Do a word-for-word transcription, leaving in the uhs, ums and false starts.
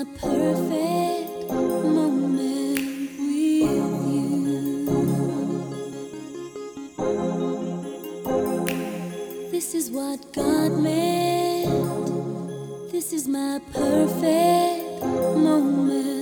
my perfect moment with you. This is what God meant. This is my perfect moment.